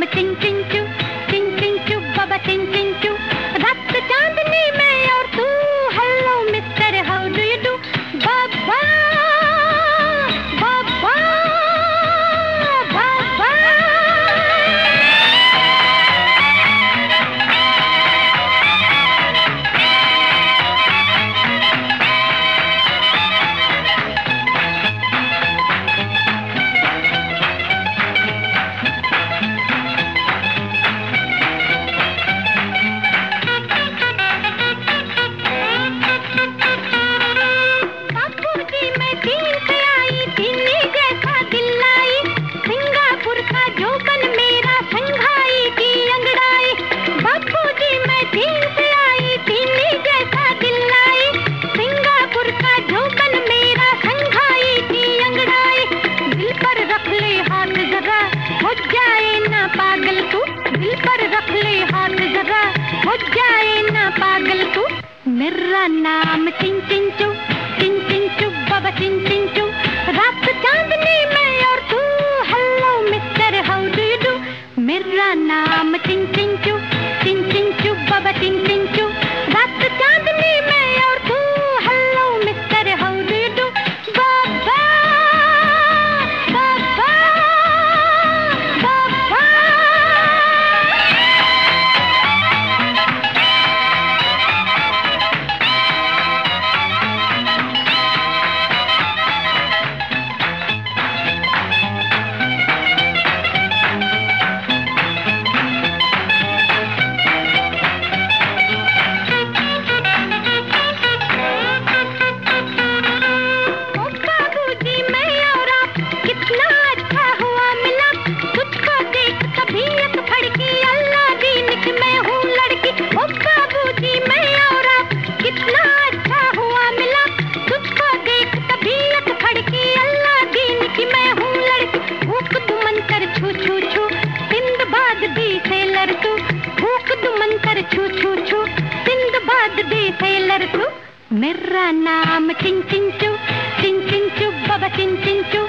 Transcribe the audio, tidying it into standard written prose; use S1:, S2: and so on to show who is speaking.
S1: चिन चिन चू, चिन चिन चू बाबा चिन चिन चू। रात चांदनी में और तू, hello mister how do you do. बाबा बाबा बाबा। मेरा नाम चिन चिन चू बाबा चिन चिन चू। रात चांदनी में और तू, hello mister how do you do. मेरा नाम चिन चिन चू बाबा चिन चिन चू। रात चांदनी में और तू, hello mister how do you do. बाबा बाबा बाबा। मेरा नाम चिन चिन चू बाबा चिन चिन चू।